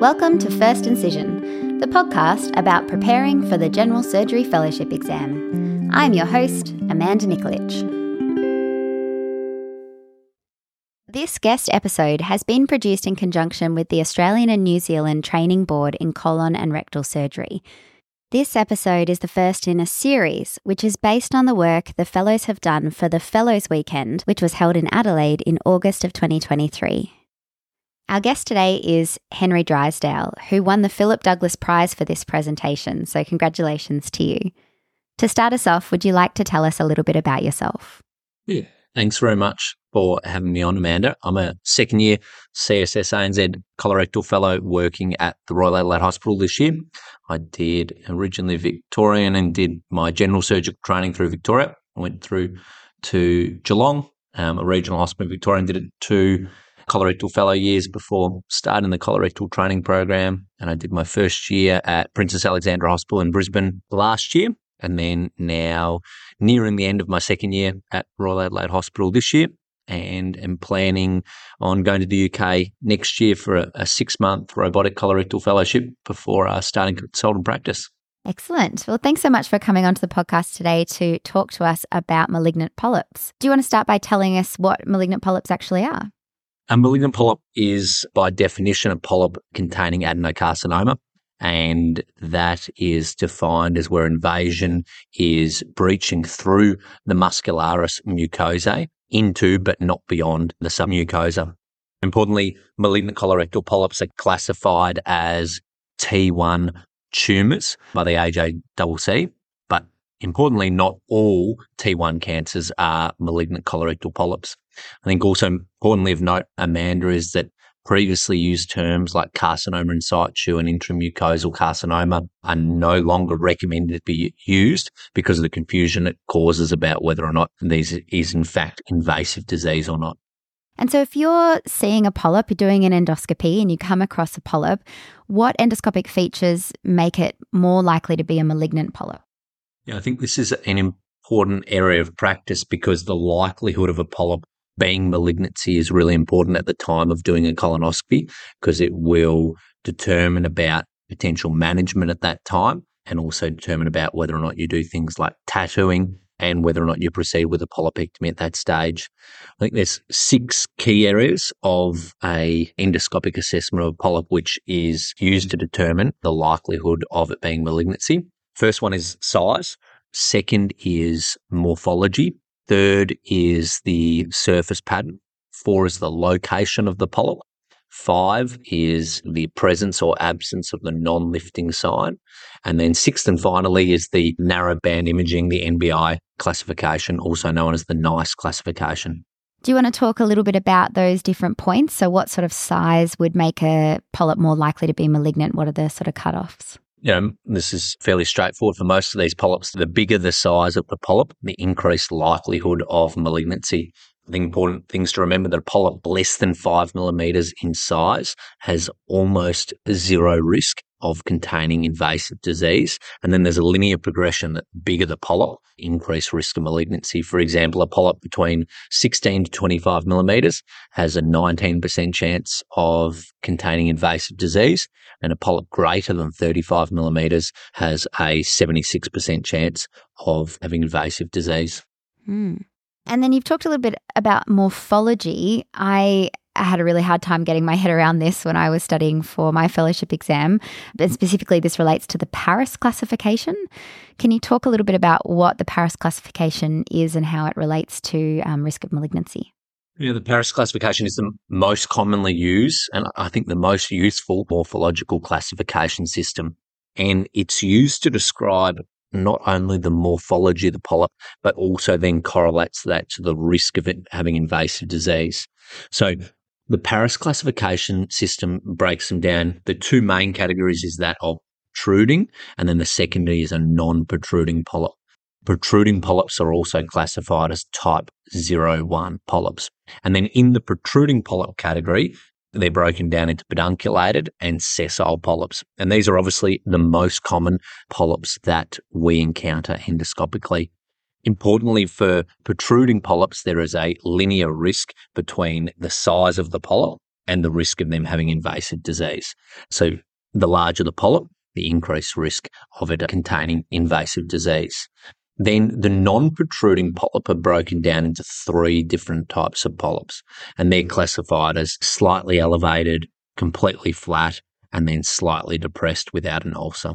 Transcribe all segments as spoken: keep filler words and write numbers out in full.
Welcome to First Incision, the podcast about preparing for the General Surgery Fellowship exam. I'm your host, Amanda Nikolic. This guest episode has been produced in conjunction with the Australian and New Zealand Training Board in Colon and Rectal Surgery. This episode is the first in a series, which is based on the work the Fellows have done for the Fellows Weekend, which was held in Adelaide in August of twenty twenty-three. Our guest today is Henry Drysdale, who won the Philip Douglas Prize for this presentation, so congratulations to you. To start us off, would you like to tell us a little bit about yourself? Yeah, thanks very much for having me on, Amanda. I'm a second year C S S A N Z colorectal fellow working at the Royal Adelaide Hospital this year. I did originally Victorian and did my general surgical training through Victoria. I went through to Geelong, um, a regional hospital in Victoria, and did it two colorectal fellow years before starting the colorectal training program. And I did my first year at Princess Alexandra Hospital in Brisbane last year, and then now nearing the end of my second year at Royal Adelaide Hospital this year, and am planning on going to the U K next year for a, a six-month robotic colorectal fellowship before uh, starting consultant practice. Excellent. Well, thanks so much for coming onto the podcast today to talk to us about malignant polyps. Do you want to start by telling us what malignant polyps actually are? A malignant polyp is, by definition, a polyp containing adenocarcinoma, and that is defined as where invasion is breaching through the muscularis mucosae into but not beyond the submucosa. Importantly, malignant colorectal polyps are classified as T one tumours by the A J C C, but importantly, not all T one cancers are malignant colorectal polyps. I think also importantly of note, Amanda, is that previously used terms like carcinoma in situ and intramucosal carcinoma are no longer recommended to be used because of the confusion it causes about whether or not these is in fact invasive disease or not. And so if you're seeing a polyp, you're doing an endoscopy and you come across a polyp, what endoscopic features make it more likely to be a malignant polyp? Yeah, I think this is an important area of practice because the likelihood of a polyp being malignancy is really important at the time of doing a colonoscopy because it will determine about potential management at that time and also determine about whether or not you do things like tattooing and whether or not you proceed with a polypectomy at that stage. I think there's six key areas of a endoscopic assessment of a polyp which is used to determine the likelihood of it being malignancy. First one is size. Second is morphology. Third is the surface pattern. Four is the location of the polyp. Five is the presence or absence of the non-lifting sign. And then sixth and finally is the narrowband imaging, the N B I classification, also known as the NICE classification. Do you want to talk a little bit about those different points? So what sort of size would make a polyp more likely to be malignant? What are the sort of cutoffs? You know, this is fairly straightforward for most of these polyps. The bigger the size of the polyp, the increased likelihood of malignancy. I think important things to remember that a polyp less than five millimetres in size has almost zero risk of containing invasive disease. And then there's a linear progression that bigger the polyp, increased risk of malignancy. For example, a polyp between sixteen to twenty-five millimetres has a nineteen percent chance of containing invasive disease, and a polyp greater than thirty-five millimetres has a seventy-six percent chance of having invasive disease. Mm. And then you've talked a little bit about morphology. I had a really hard time getting my head around this when I was studying for my fellowship exam, but specifically this relates to the Paris classification. Can you talk a little bit about what the Paris classification is and how it relates to um, risk of malignancy? Yeah, the Paris classification is the most commonly used and I think the most useful morphological classification system. And it's used to describe not only the morphology of the polyp, but also then correlates that to the risk of it having invasive disease. So the Paris classification system breaks them down. The two main categories is that of protruding, and then the secondary is a non-protruding polyp. Protruding polyps are also classified as type zero one polyps. And then in the protruding polyp category, they're broken down into pedunculated and sessile polyps. And these are obviously the most common polyps that we encounter endoscopically. Importantly, for protruding polyps, there is a linear risk between the size of the polyp and the risk of them having invasive disease. So the larger the polyp, the increased risk of it containing invasive disease. Then the non-protruding polyp are broken down into three different types of polyps, and they're classified as slightly elevated, completely flat, and then slightly depressed without an ulcer.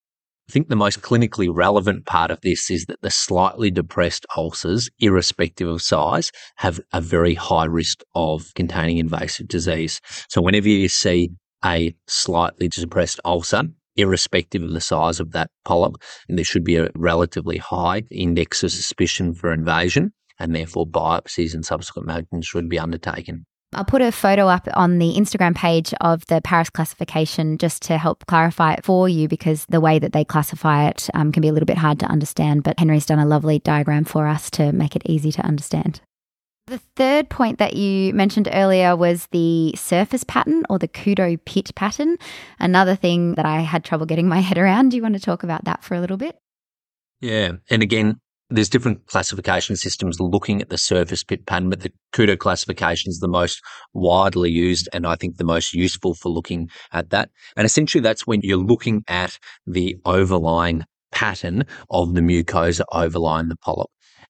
I think the most clinically relevant part of this is that the slightly depressed ulcers, irrespective of size, have a very high risk of containing invasive disease. So whenever you see a slightly depressed ulcer, irrespective of the size of that polyp, there should be a relatively high index of suspicion for invasion, and therefore biopsies and subsequent management should be undertaken. I'll put a photo up on the Instagram page of the Paris classification just to help clarify it for you, because the way that they classify it um, can be a little bit hard to understand, but Henry's done a lovely diagram for us to make it easy to understand. The third point that you mentioned earlier was the surface pattern, or the Kudo pit pattern, another thing that I had trouble getting my head around. Do you want to talk about that for a little bit? Yeah, and again, there's different classification systems looking at the surface pit pattern, but the Kudo classification is the most widely used and I think the most useful for looking at that. And essentially that's when you're looking at the overlying pattern of the mucosa overlying the polyp.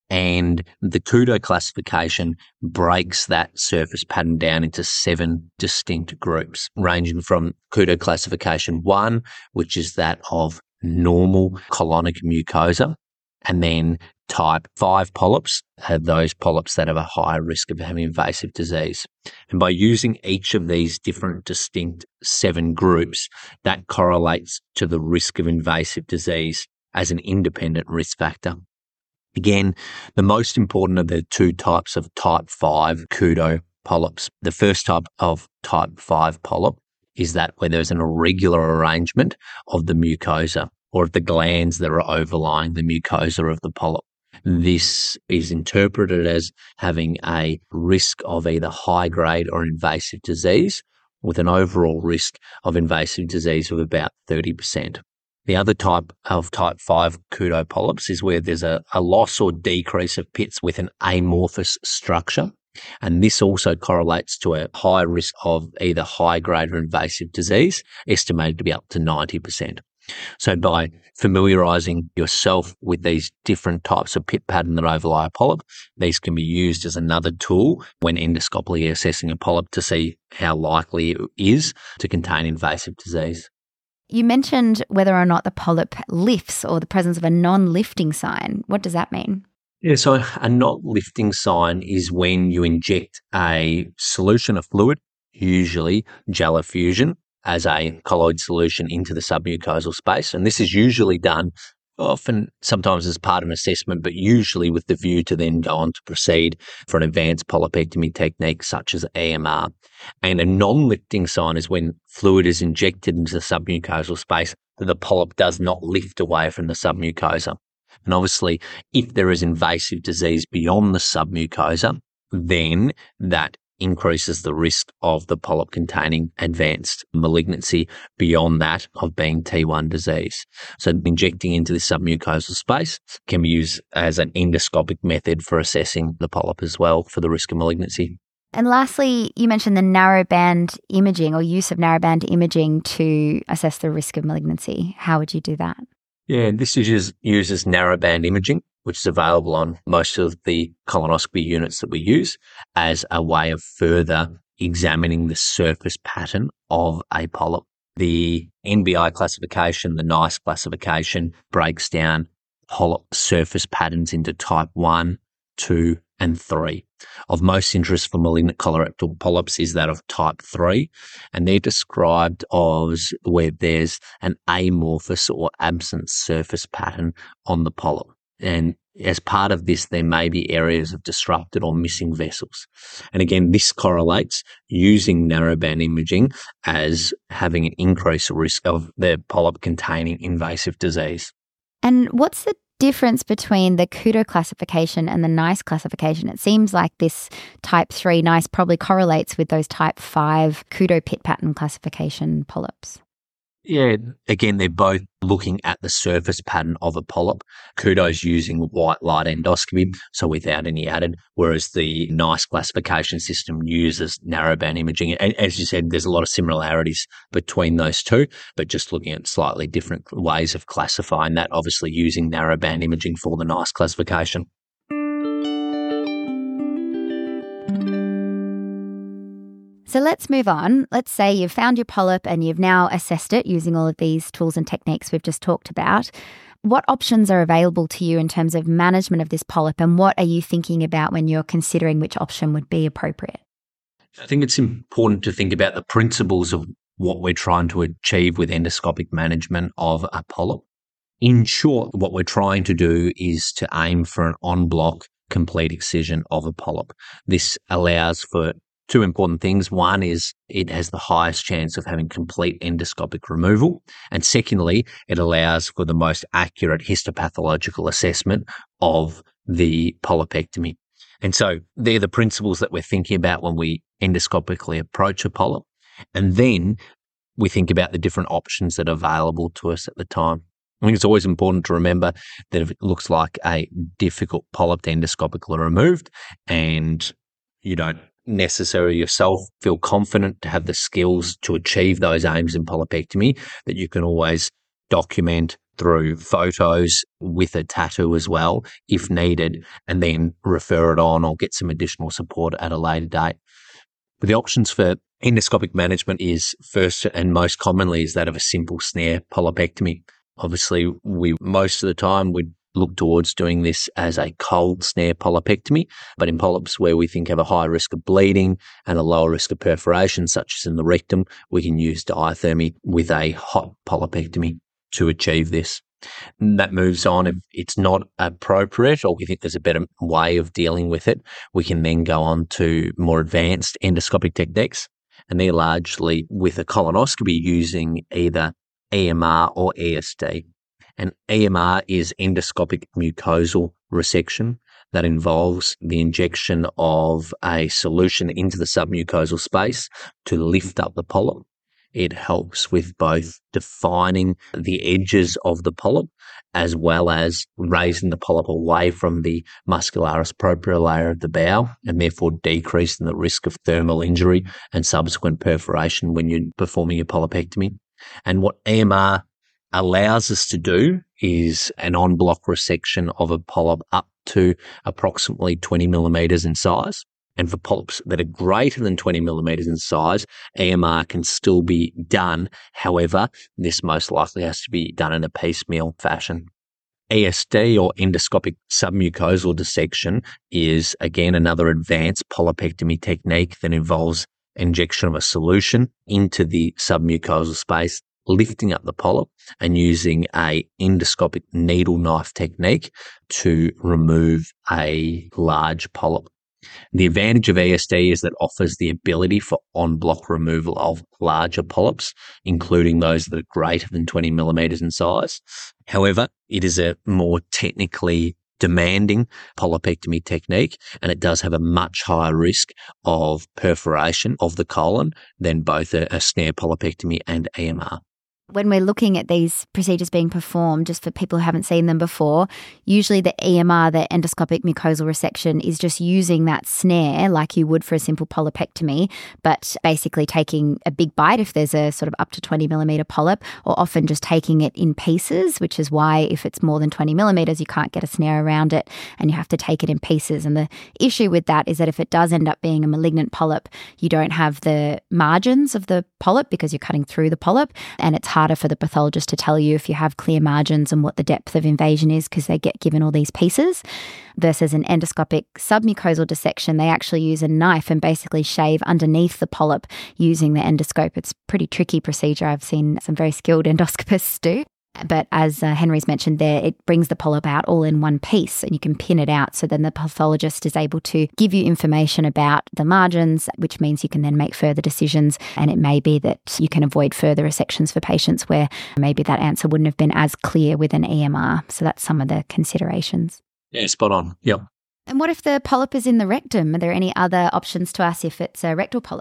And the Kudo classification breaks that surface pattern down into seven distinct groups, ranging from Kudo classification one, which is that of normal colonic mucosa, and then type five polyps have those polyps that have a higher risk of having invasive disease. And by using each of these different distinct seven groups, that correlates to the risk of invasive disease as an independent risk factor. Again, the most important of the two types of type five Kudo polyps. The first type of type five polyp is that where there's an irregular arrangement of the mucosa or of the glands that are overlying the mucosa of the polyp. This is interpreted as having a risk of either high-grade or invasive disease, with an overall risk of invasive disease of about thirty percent. The other type of type five Kudo polyps is where there's a, a loss or decrease of pits with an amorphous structure, and this also correlates to a high risk of either high-grade or invasive disease, estimated to be up to ninety percent. So by familiarising yourself with these different types of pit pattern that overlie a polyp, these can be used as another tool when endoscopically assessing a polyp to see how likely it is to contain invasive disease. You mentioned whether or not the polyp lifts, or the presence of a non-lifting sign. What does that mean? Yeah, so a not lifting sign is when you inject a solution of fluid, usually gel effusion, as a colloid solution into the submucosal space. And this is usually done often, sometimes as part of an assessment, but usually with the view to then go on to proceed for an advanced polypectomy technique such as E M R. And a non-lifting sign is when fluid is injected into the submucosal space that the polyp does not lift away from the submucosa. And obviously, if there is invasive disease beyond the submucosa, then that increases the risk of the polyp containing advanced malignancy beyond that of being T one disease. So injecting into the submucosal space can be used as an endoscopic method for assessing the polyp as well for the risk of malignancy. And lastly, you mentioned the narrowband imaging, or use of narrowband imaging to assess the risk of malignancy. How would you do that? Yeah, this uses, uses narrowband imaging, which is available on most of the colonoscopy units that we use, as a way of further examining the surface pattern of a polyp. The N B I classification, the NICE classification, breaks down polyp surface patterns into type one, two, and three. Of most interest for malignant colorectal polyps is that of type three, and they're described as where there's an amorphous or absent surface pattern on the polyp. And as part of this, there may be areas of disrupted or missing vessels. And again, this correlates using narrowband imaging as having an increased risk of the polyp containing invasive disease. And what's the difference between the Kudo classification and the NICE classification? It seems like this type three NICE probably correlates with those type five Kudo pit pattern classification polyps. Yeah, again, they're both looking at the surface pattern of a polyp. Kudo's using white light endoscopy, so without any added, whereas the NICE classification system uses narrowband imaging. And as you said, there's a lot of similarities between those two, but just looking at slightly different ways of classifying that, obviously using narrowband imaging for the NICE classification. So let's move on. Let's say you've found your polyp and you've now assessed it using all of these tools and techniques we've just talked about. What options are available to you in terms of management of this polyp, and what are you thinking about when you're considering which option would be appropriate? I think it's important to think about the principles of what we're trying to achieve with endoscopic management of a polyp. In short, what we're trying to do is to aim for an en-bloc complete excision of a polyp. This allows for two important things. One is it has the highest chance of having complete endoscopic removal. And secondly, it allows for the most accurate histopathological assessment of the polypectomy. And so they're the principles that we're thinking about when we endoscopically approach a polyp. And then we think about the different options that are available to us at the time. I think it's always important to remember that if it looks like a difficult polyp to endoscopically removed and you don't necessarily yourself feel confident to have the skills to achieve those aims in polypectomy, that you can always document through photos with a tattoo as well, if needed, and then refer it on or get some additional support at a later date. But the options for endoscopic management is first and most commonly is that of a simple snare polypectomy. Obviously, we most of the time would look towards doing this as a cold snare polypectomy, but in polyps where we think have a higher risk of bleeding and a lower risk of perforation, such as in the rectum, we can use diathermy with a hot polypectomy to achieve this. And that moves on. If it's not appropriate or we think there's a better way of dealing with it, we can then go on to more advanced endoscopic techniques, and they're largely with a colonoscopy using either E M R or E S D. And E M R is endoscopic mucosal resection that involves the injection of a solution into the submucosal space to lift up the polyp. It helps with both defining the edges of the polyp as well as raising the polyp away from the muscularis propria layer of the bowel and therefore decreasing the risk of thermal injury and subsequent perforation when you're performing a polypectomy. And what E M R allows us to do is an en-bloc resection of a polyp up to approximately twenty millimetres in size. And for polyps that are greater than twenty millimetres in size, E M R can still be done. However, this most likely has to be done in a piecemeal fashion. E S D, or endoscopic submucosal dissection, is again another advanced polypectomy technique that involves injection of a solution into the submucosal space, lifting up the polyp and using a endoscopic needle knife technique to remove a large polyp. The advantage of E S D is that it offers the ability for en-bloc removal of larger polyps, including those that are greater than twenty millimetres in size. However, it is a more technically demanding polypectomy technique, and it does have a much higher risk of perforation of the colon than both a, a snare polypectomy and E M R. When we're looking at these procedures being performed, just for people who haven't seen them before, usually the E M R, the endoscopic mucosal resection, is just using that snare like you would for a simple polypectomy, but basically taking a big bite if there's a sort of up to twenty millimetre polyp, or often just taking it in pieces, which is why if it's more than twenty millimetres, you can't get a snare around it and you have to take it in pieces. And the issue with that is that if it does end up being a malignant polyp, you don't have the margins of the polyp because you're cutting through the polyp, and it's harder for the pathologist to tell you if you have clear margins and what the depth of invasion is because they get given all these pieces. Versus an endoscopic submucosal dissection, they actually use a knife and basically shave underneath the polyp using the endoscope. It's a pretty tricky procedure. I've seen some very skilled endoscopists do. But as uh, Henry's mentioned there, it brings the polyp out all in one piece and you can pin it out. So then the pathologist is able to give you information about the margins, which means you can then make further decisions. And it may be that you can avoid further resections for patients where maybe that answer wouldn't have been as clear with an E M R. So that's some of the considerations. Yeah, spot on. Yep. And what if the polyp is in the rectum? Are there any other options to us if it's a rectal polyp?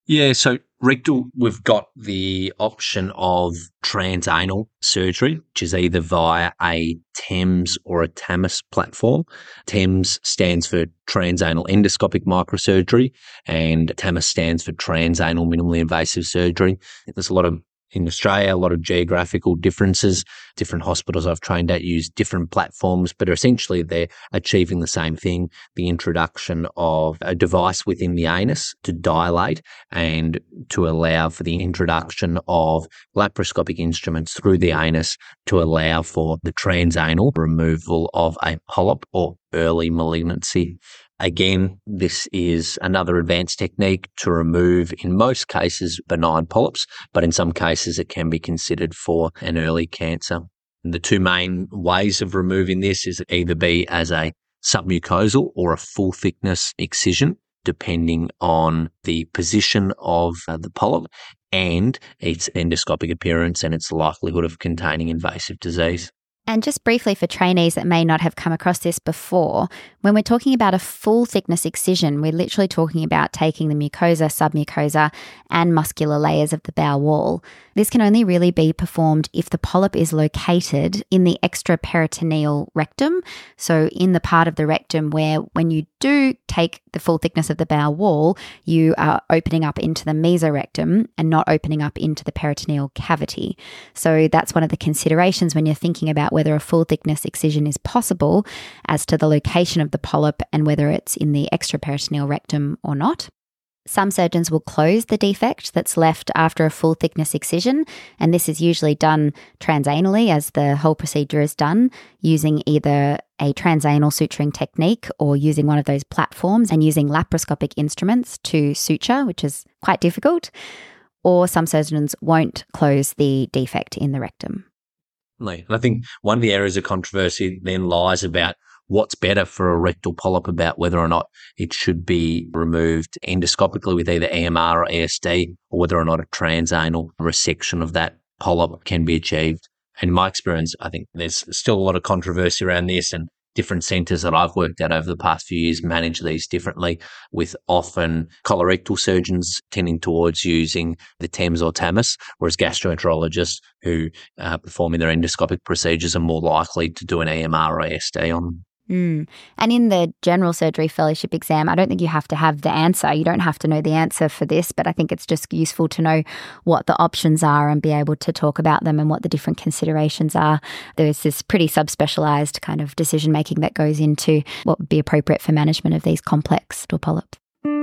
Yeah, so rectal, we've got the option of transanal surgery, which is either via a TEMS or a TAMIS platform. TEMS stands for transanal endoscopic microsurgery, and TAMIS stands for transanal minimally invasive surgery. There's a lot of in Australia, a lot of geographical differences. Different hospitals I've trained at use different platforms, but essentially they're achieving the same thing, the introduction of a device within the anus to dilate and to allow for the introduction of laparoscopic instruments through the anus to allow for the transanal removal of a polyp or early malignancy. Again, this is another advanced technique to remove, in most cases, benign polyps, but in some cases it can be considered for an early cancer. And the two main ways of removing this is either be as a submucosal or a full thickness excision, depending on the position of uh, the polyp and its endoscopic appearance and its likelihood of containing invasive disease. And just briefly for trainees that may not have come across this before, when we're talking about a full thickness excision, we're literally talking about taking the mucosa, submucosa, and muscular layers of the bowel wall. This can only really be performed if the polyp is located in the extraperitoneal rectum, so in the part of the rectum where when you do take the full thickness of the bowel wall, you are opening up into the mesorectum and not opening up into the peritoneal cavity. So that's one of the considerations when you're thinking about whether a full thickness excision is possible as to the location of the polyp and whether it's in the extraperitoneal rectum or not. Some surgeons will close the defect that's left after a full thickness excision, and this is usually done transanally as the whole procedure is done, using either a transanal suturing technique or using one of those platforms and using laparoscopic instruments to suture, which is quite difficult, or some surgeons won't close the defect in the rectum. And I think one of the areas of controversy then lies about what's better for a rectal polyp, about whether or not it should be removed endoscopically with either E M R or E S D, or whether or not a transanal resection of that polyp can be achieved. And in my experience, I think there's still a lot of controversy around this, and different centres that I've worked at over the past few years manage these differently, with often colorectal surgeons tending towards using the TEMS or TAMIS, whereas gastroenterologists who uh, performing their endoscopic procedures are more likely to do an E M R or E S D on them. Mm. And in the general surgery fellowship exam, I don't think you have to have the answer. You don't have to know the answer for this, but I think it's just useful to know what the options are and be able to talk about them and what the different considerations are. There's this pretty subspecialised kind of decision making that goes into what would be appropriate for management of these complex dual polyps.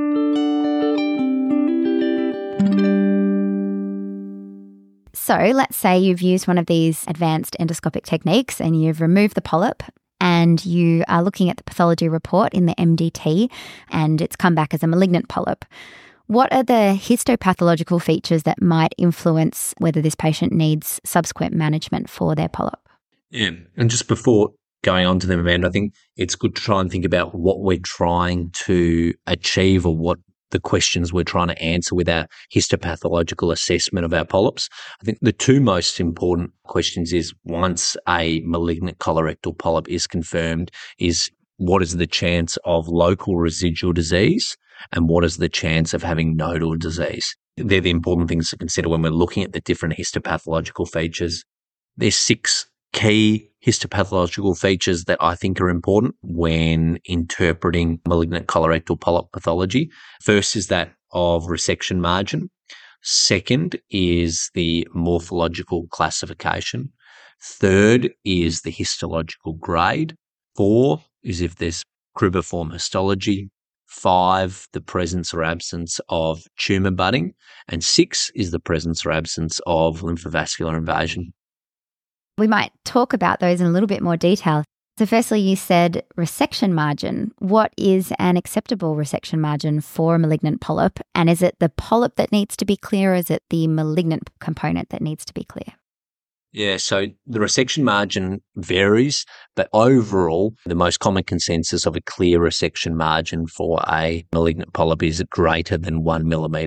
So let's say you've used one of these advanced endoscopic techniques and you've removed the polyp, and you are looking at the pathology report in the M D T and it's come back as a malignant polyp. What are the histopathological features that might influence whether this patient needs subsequent management for their polyp? Yeah, and just before going on to them, Amanda, I think it's good to try and think about what we're trying to achieve or what the questions we're trying to answer with our histopathological assessment of our polyps. I think the two most important questions is, once a malignant colorectal polyp is confirmed, is what is the chance of local residual disease and what is the chance of having nodal disease? They're the important things to consider when we're looking at the different histopathological features. There's six key histopathological features that I think are important when interpreting malignant colorectal polyp pathology. First is that of resection margin. Second is the morphological classification. Third is the histological grade. Four is if there's cribriform histology. Five, the presence or absence of tumour budding. And six is the presence or absence of lymphovascular invasion. We might talk about those in a little bit more detail. So firstly, you said resection margin. What is an acceptable resection margin for a malignant polyp? And is it the polyp that needs to be clear, or is it the malignant component that needs to be clear? Yeah, so the resection margin varies, but overall, the most common consensus of a clear resection margin for a malignant polyp is greater than one millimetre.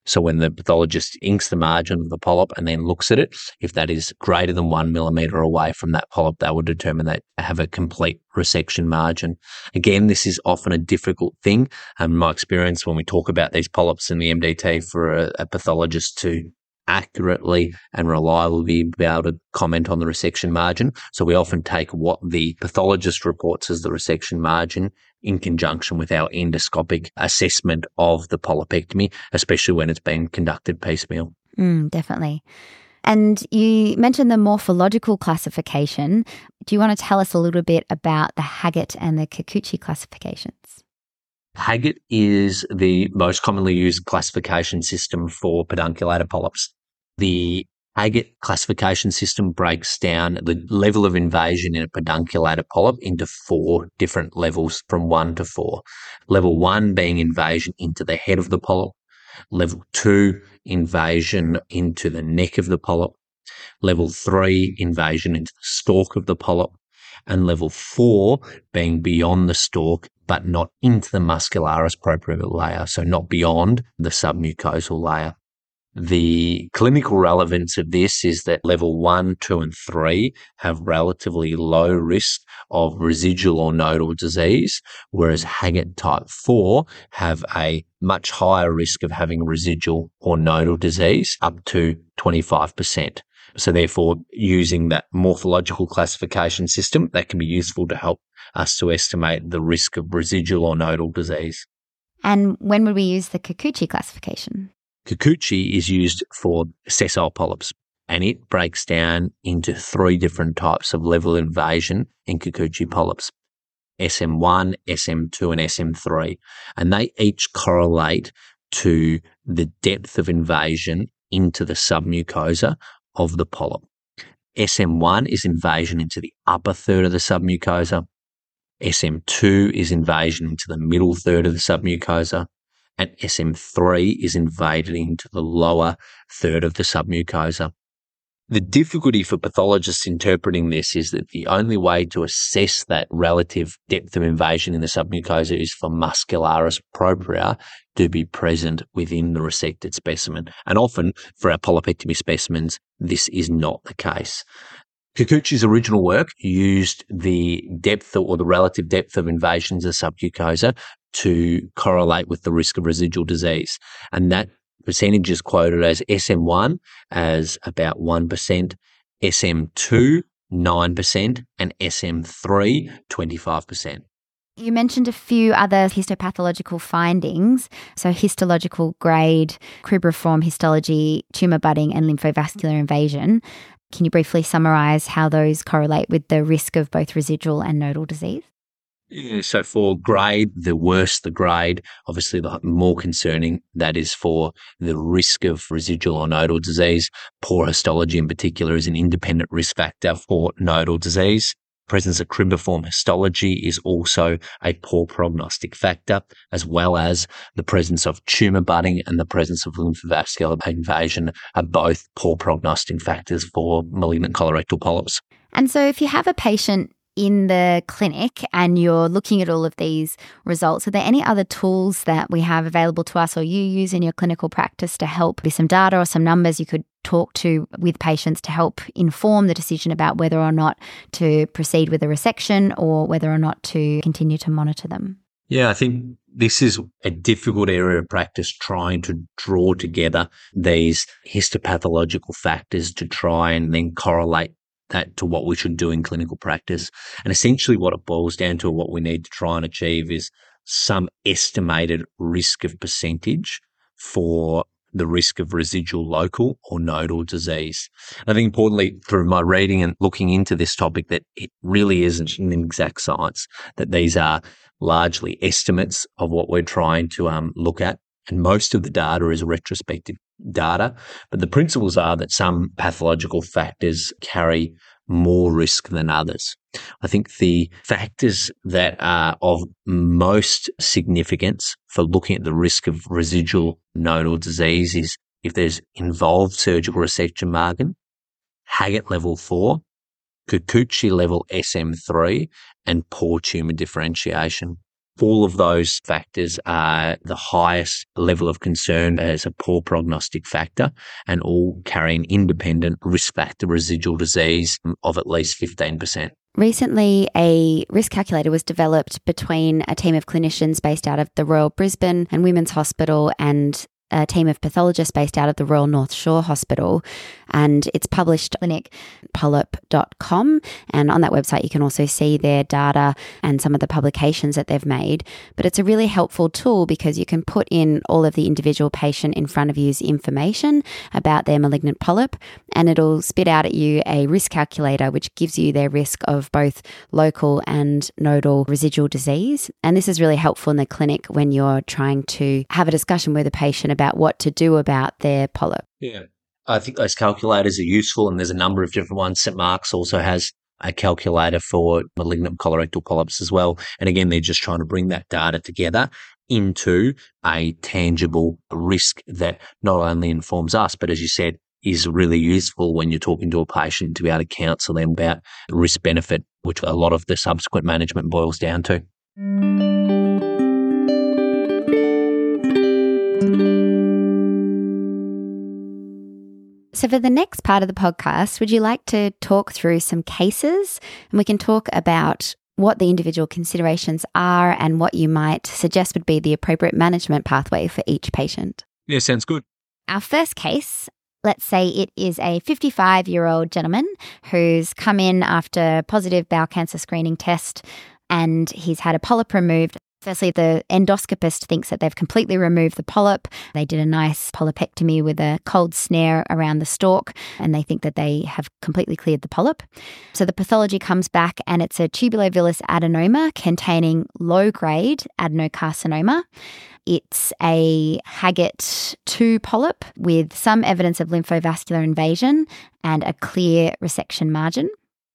So when the pathologist inks the margin of the polyp and then looks at it, if that is greater than one millimetre away from that polyp, they will determine that they have a complete resection margin. Again, this is often a difficult thing. Um, in my experience, when we talk about these polyps in the M D T, for a, a pathologist to accurately and reliably be able to comment on the resection margin. So we often take what the pathologist reports as the resection margin in conjunction with our endoscopic assessment of the polypectomy, especially when it's been conducted piecemeal. Mm, definitely. And you mentioned the morphological classification. Do you want to tell us a little bit about the Haggett and the Kikuchi classifications? Haggett is the most commonly used classification system for pedunculated polyps. The Haggett classification system breaks down the level of invasion in a pedunculated polyp into four different levels, from one to four. Level one being invasion into the head of the polyp. Level two, invasion into the neck of the polyp. Level three, invasion into the stalk of the polyp. And level four being beyond the stalk, but not into the muscularis propria layer, so not beyond the submucosal layer. The clinical relevance of this is that level one, two, and three have relatively low risk of residual or nodal disease, whereas Haggett type four have a much higher risk of having residual or nodal disease, up to twenty-five percent. So therefore, using that morphological classification system, that can be useful to help us to estimate the risk of residual or nodal disease. And when would we use the Kikuchi classification? Kikuchi is used for sessile polyps, and it breaks down into three different types of level of invasion in Kikuchi polyps: S M one, S M two, and S M three. And they each correlate to the depth of invasion into the submucosa of the polyp. S M one is invasion into the upper third of the submucosa. S M two is invasion into the middle third of the submucosa. And S M three is invaded into the lower third of the submucosa. The difficulty for pathologists interpreting this is that the only way to assess that relative depth of invasion in the submucosa is for muscularis propria to be present within the resected specimen. And often for our polypectomy specimens, this is not the case. Kikuchi's original work used the depth or the relative depth of invasions of the submucosa to correlate with the risk of residual disease. And that percentage is quoted as S M one as about one percent, S M two, nine percent, and S M three, twenty-five percent. You mentioned a few other histopathological findings, so histological grade, cribriform histology, tumour budding, and lymphovascular invasion. Can you briefly summarise how those correlate with the risk of both residual and nodal disease? Yeah, so for grade, the worse the grade, obviously the more concerning that is for the risk of residual or nodal disease. Poor histology in particular is an independent risk factor for nodal disease. Presence of cribriform histology is also a poor prognostic factor, as well as the presence of tumour budding and the presence of lymphovascular invasion are both poor prognostic factors for malignant colorectal polyps. And so if you have a patient in the clinic and you're looking at all of these results, are there any other tools that we have available to us or you use in your clinical practice to help with some data or some numbers you could talk to with patients to help inform the decision about whether or not to proceed with a resection or whether or not to continue to monitor them? Yeah, I think this is a difficult area of practice, trying to draw together these histopathological factors to try and then correlate that to what we should do in clinical practice. And essentially what it boils down to, what we need to try and achieve, is some estimated risk of percentage for the risk of residual local or nodal disease. I think importantly, through my reading and looking into this topic, that it really isn't an exact science, that these are largely estimates of what we're trying to um, look at. And most of the data is retrospective data, but the principles are that some pathological factors carry more risk than others. I think the factors that are of most significance for looking at the risk of residual nodal disease is if there's involved surgical resection margin, Haggett level four, Kikuchi level S M three, and poor tumour differentiation. All of those factors are the highest level of concern as a poor prognostic factor, and all carry an independent risk factor residual disease of at least fifteen percent. Recently, a risk calculator was developed between a team of clinicians based out of the Royal Brisbane and Women's Hospital and a team of pathologists based out of the Royal North Shore Hospital, and it's published clinic polyp dot com, and on that website you can also see their data and some of the publications that they've made. But it's a really helpful tool because you can put in all of the individual patient in front of you's information about their malignant polyp, and it'll spit out at you a risk calculator which gives you their risk of both local and nodal residual disease. And this is really helpful in the clinic when you're trying to have a discussion with a patient about about what to do about their polyp. Yeah, I think those calculators are useful, and there's a number of different ones. Saint Mark's also has a calculator for malignant colorectal polyps as well. And again, they're just trying to bring that data together into a tangible risk that not only informs us, but as you said, is really useful when you're talking to a patient to be able to counsel them about risk benefit, which a lot of the subsequent management boils down to. So for the next part of the podcast, would you like to talk through some cases, and we can talk about what the individual considerations are and what you might suggest would be the appropriate management pathway for each patient? Yeah, sounds good. Our first case, let's say it is a fifty-five-year-old gentleman who's come in after positive bowel cancer screening test, and he's had a polyp removed. Firstly, the endoscopist thinks that they've completely removed the polyp. They did a nice polypectomy with a cold snare around the stalk, and they think that they have completely cleared the polyp. So the pathology comes back, and it's a tubulovillous adenoma containing low-grade adenocarcinoma. It's a Haggett two polyp with some evidence of lymphovascular invasion and a clear resection margin.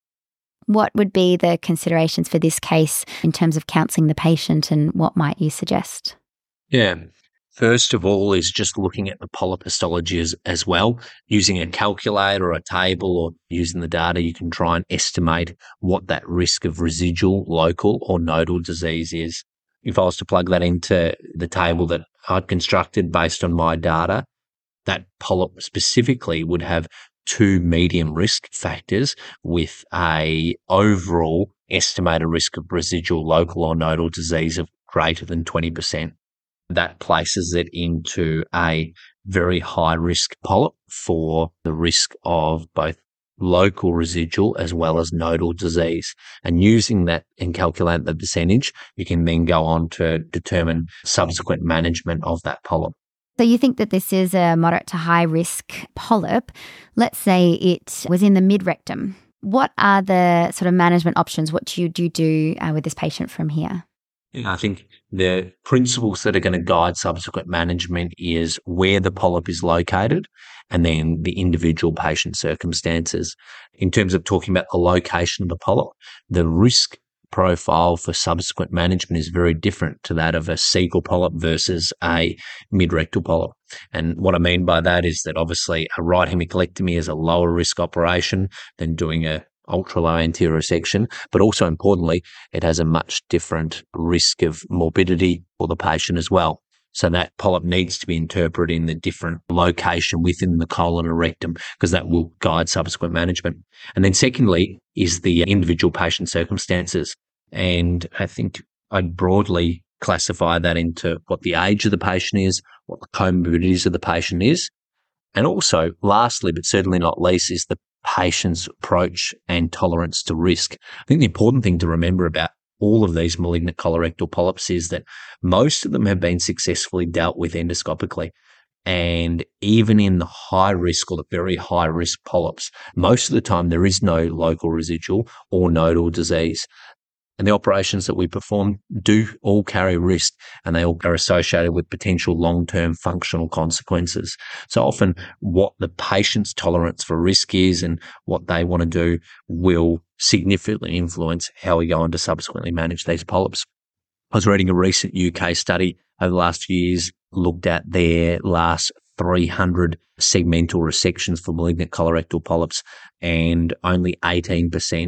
What would be the considerations for this case in terms of counselling the patient, and what might you suggest? Yeah. First of all is just looking at the polyp histology as, as well. Using a calculator or a table or using the data, you can try and estimate what that risk of residual, local or nodal disease is. If I was to plug that into the table that I'd constructed based on my data, that polyp specifically would have two medium risk factors with a overall estimated risk of residual local or nodal disease of greater than twenty percent. That places it into a very high risk polyp for the risk of both local residual as well as nodal disease. And using that and calculate the percentage, you can then go on to determine subsequent management of that polyp. So you think that this is a moderate to high risk polyp. Let's say it was in the mid-rectum. What are the sort of management options? What do you do, do uh, with this patient from here? Yeah, I think the principles that are going to guide subsequent management is where the polyp is located and then the individual patient circumstances. In terms of talking about the location of the polyp, the risk profile for subsequent management is very different to that of a cecal polyp versus a mid-rectal polyp. And what I mean by that is that obviously a right hemicolectomy is a lower risk operation than doing a ultra-low anterior resection, but also importantly, it has a much different risk of morbidity for the patient as well. So that polyp needs to be interpreted in the different location within the colon or rectum, because that will guide subsequent management. And then secondly is the individual patient circumstances. And I think I'd broadly classify that into what the age of the patient is, what the comorbidities of the patient is. And also, lastly, but certainly not least, is the patient's approach and tolerance to risk. I think the important thing to remember about all of these malignant colorectal polyps is that most of them have been successfully dealt with endoscopically. And even in the high risk or the very high risk polyps, most of the time there is no local residual or nodal disease. And the operations that we perform do all carry risk, and they all are associated with potential long-term functional consequences. So often what the patient's tolerance for risk is and what they want to do will significantly influence how we go on to subsequently manage these polyps. I was reading a recent U K study over the last few years, looked at their last three hundred segmental resections for malignant colorectal polyps, and only eighteen percent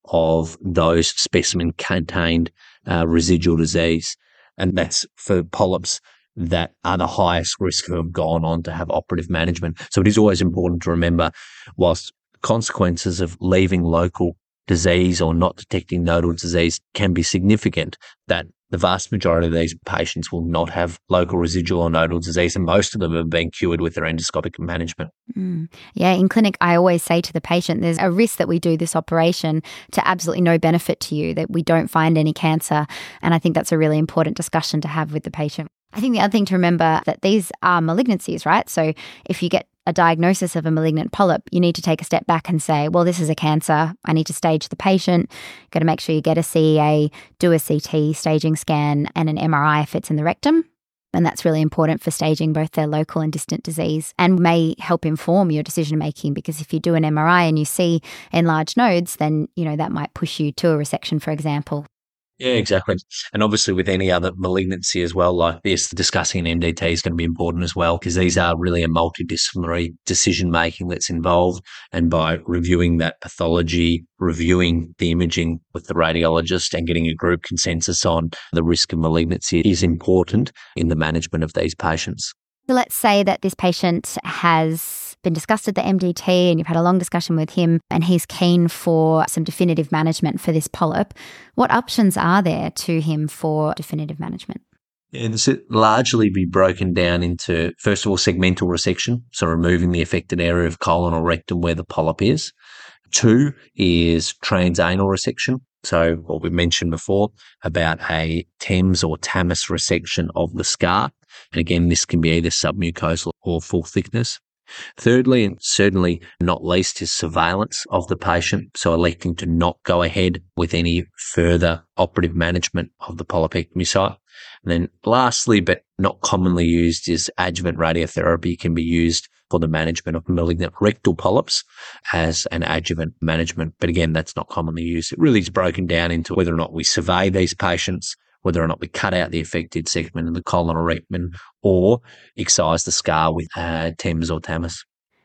of those specimen-contained uh, residual disease. And that's for polyps that are the highest risk who have gone on to have operative management. So it is always important to remember, whilst consequences of leaving local disease or not detecting nodal disease can be significant, that the vast majority of these patients will not have local residual or nodal disease, and most of them have been cured with their endoscopic management. Mm. Yeah, in clinic, I always say to the patient, there's a risk that we do this operation to absolutely no benefit to you, that we don't find any cancer. And I think that's a really important discussion to have with the patient. I think the other thing to remember that these are malignancies, right? So if you get a diagnosis of a malignant polyp, you need to take a step back and say, well, this is a cancer. I need to stage the patient. Got to make sure you get a C E A, do a C T, staging scan, and an M R I if it's in the rectum. And that's really important for staging both their local and distant disease, and may help inform your decision making, because if you do an M R I and you see enlarged nodes, then, you know, that might push you to a resection, for example. Yeah, exactly. And obviously with any other malignancy as well like this, discussing an M D T is going to be important as well, because these are really a multidisciplinary decision-making that's involved. And by reviewing that pathology, reviewing the imaging with the radiologist and getting a group consensus on the risk of malignancy is important in the management of these patients. So let's say that this patient has been discussed at the M D T and you've had a long discussion with him and he's keen for some definitive management for this polyp. What options are there to him for definitive management? Yeah, this will largely be broken down into, first of all, segmental resection, so removing the affected area of colon or rectum where the polyp is. Two is transanal resection, so what we mentioned before about a TEMS or TAMIS resection of the scar. And again, this can be either submucosal or full thickness. Thirdly, and certainly not least, is surveillance of the patient, so electing to not go ahead with any further operative management of the polypectomy site. And then lastly, but not commonly used, is adjuvant radiotherapy can be used for the management of malignant rectal polyps as an adjuvant management. But again, that's not commonly used. It really is broken down into whether or not we survey these patients, whether or not we cut out the affected segment of the colon or rectum, or excise the scar with uh, TEMS or TAMIS.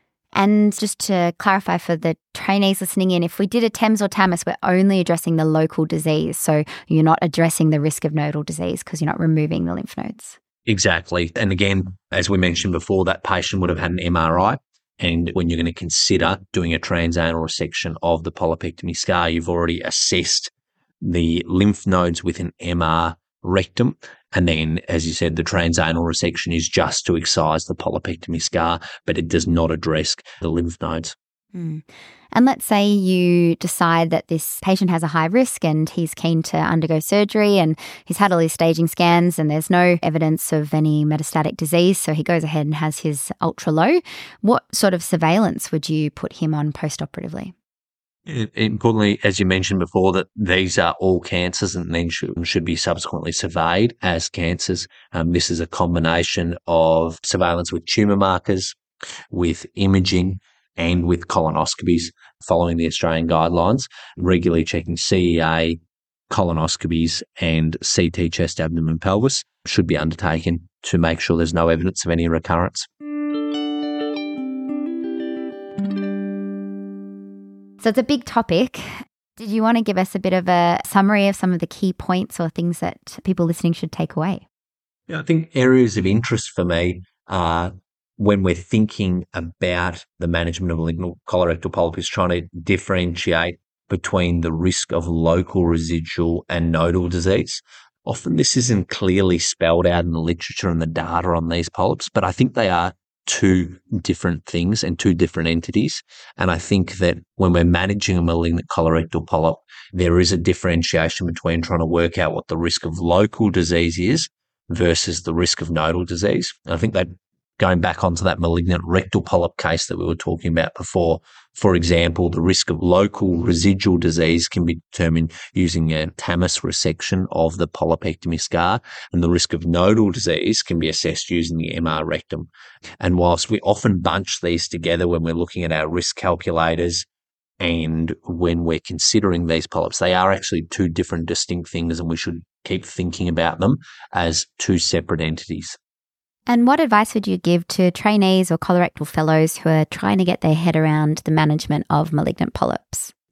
And just to clarify for the trainees listening in, if we did a TEMS or TAMIS, we're only addressing the local disease. So you're not addressing the risk of nodal disease because you're not removing the lymph nodes. Exactly. And again, as we mentioned before, that patient would have had an M R I. And when you're going to consider doing a transanal resection of the polypectomy scar, you've already assessed the lymph nodes with an M R rectum. And then, as you said, the transanal resection is just to excise the polypectomy scar, but it does not address the lymph nodes. Mm. And let's say you decide that this patient has a high risk and he's keen to undergo surgery and he's had all his staging scans and there's no evidence of any metastatic disease, so he goes ahead and has his ultra low. What sort of surveillance would you put him on post-operatively? Importantly, as you mentioned before, that these are all cancers and then should, should be subsequently surveyed as cancers. Um, this is a combination of surveillance with tumour markers, with imaging, and with colonoscopies following the Australian guidelines, regularly checking C E A, colonoscopies, and C T chest, abdomen, pelvis should be undertaken to make sure there's no evidence of any recurrence. So it's a big topic. Did you want to give us a bit of a summary of some of the key points or things that people listening should take away? Yeah, I think areas of interest for me are when we're thinking about the management of malignant colorectal polyp is trying to differentiate between the risk of local residual and nodal disease. Often this isn't clearly spelled out in the literature and the data on these polyps, but I think they are two different things and two different entities. And I think that when we're managing a malignant colorectal polyp, there is a differentiation between trying to work out what the risk of local disease is versus the risk of nodal disease. And I think that going back onto that malignant rectal polyp case that we were talking about before, for example, the risk of local residual disease can be determined using a TAMIS resection of the polypectomy scar, and the risk of nodal disease can be assessed using the M R rectum. And whilst we often bunch these together when we're looking at our risk calculators and when we're considering these polyps, they are actually two different distinct things, and we should keep thinking about them as two separate entities. And what advice would you give to trainees or colorectal fellows who are trying to get their head around the management of malignant polyps?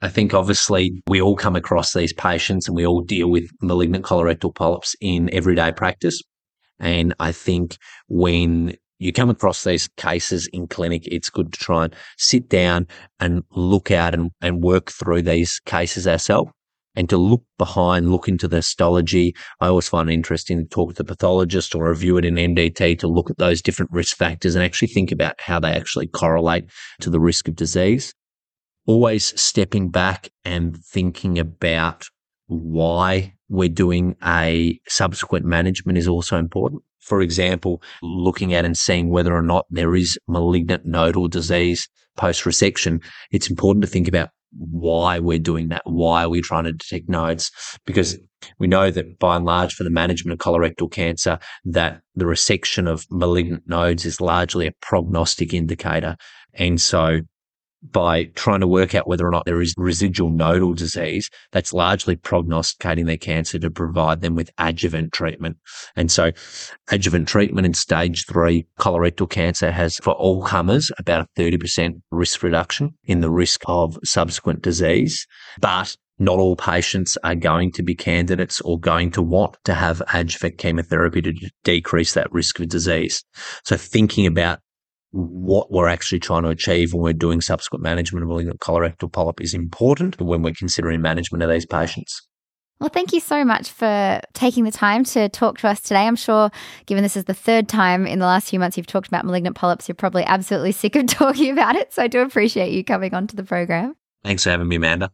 I think obviously we all come across these patients and we all deal with malignant colorectal polyps in everyday practice. And I think when you come across these cases in clinic, it's good to try and sit down and look out and, and work through these cases ourselves and to look behind, look into the histology. I always find it interesting to talk to the pathologist or review it in M D T to look at those different risk factors and actually think about how they actually correlate to the risk of disease. Always stepping back and thinking about why we're doing a subsequent management is also important. For example, looking at and seeing whether or not there is malignant nodal disease post-resection, it's important to think about why we're doing that. Why are we trying to detect nodes? Because we know that by and large for the management of colorectal cancer, that the resection of malignant nodes is largely a prognostic indicator. And so by trying to work out whether or not there is residual nodal disease, that's largely prognosticating their cancer to provide them with adjuvant treatment. And so adjuvant treatment in stage three colorectal cancer has, for all comers, about a thirty percent risk reduction in the risk of subsequent disease. But not all patients are going to be candidates or going to want to have adjuvant chemotherapy to d- decrease that risk of disease. So thinking about what we're actually trying to achieve when we're doing subsequent management of malignant colorectal polyp is important when we're considering management of these patients. Well, thank you so much for taking the time to talk to us today. I'm sure, given this is the third time in the last few months you've talked about malignant polyps, you're probably absolutely sick of talking about it. So I do appreciate you coming onto the program. Thanks for having me, Amanda.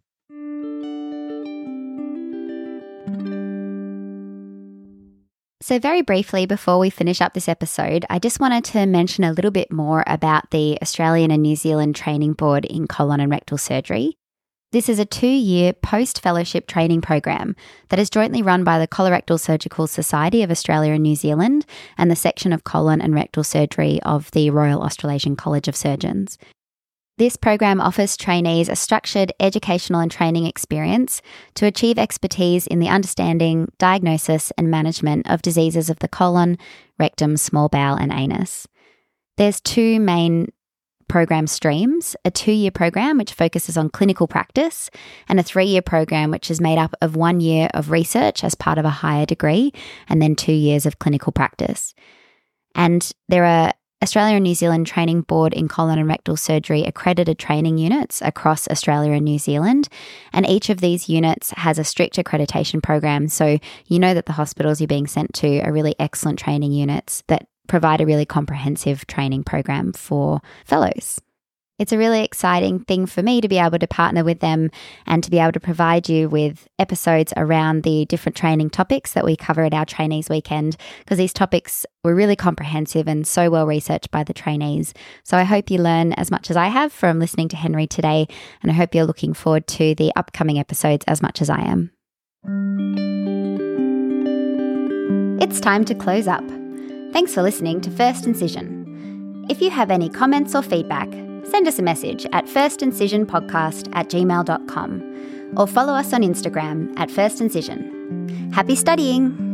So very briefly, before we finish up this episode, I just wanted to mention a little bit more about the Australian and New Zealand Training Board in Colon and Rectal Surgery. This is a two-year post-fellowship training program that is jointly run by the Colorectal Surgical Society of Australia and New Zealand and the Section of Colon and Rectal Surgery of the Royal Australasian College of Surgeons. This program offers trainees a structured educational and training experience to achieve expertise in the understanding, diagnosis and management of diseases of the colon, rectum, small bowel and anus. There's two main program streams, a two-year program which focuses on clinical practice and a three-year program which is made up of one year of research as part of a higher degree and then two years of clinical practice. And there are Australia and New Zealand Training Board in Colon and Rectal Surgery accredited training units across Australia and New Zealand, and each of these units has a strict accreditation program, so you know that the hospitals you're being sent to are really excellent training units that provide a really comprehensive training program for fellows. It's a really exciting thing for me to be able to partner with them and to be able to provide you with episodes around the different training topics that we cover at our Trainees Weekend, because these topics were really comprehensive and so well researched by the trainees. So I hope you learn as much as I have from listening to Henry today, and I hope you're looking forward to the upcoming episodes as much as I am. It's time to close up. Thanks for listening to First Incision. If you have any comments or feedback, send us a message at firstincisionpodcast at gmail dot com or follow us on Instagram at First Incision. Happy studying!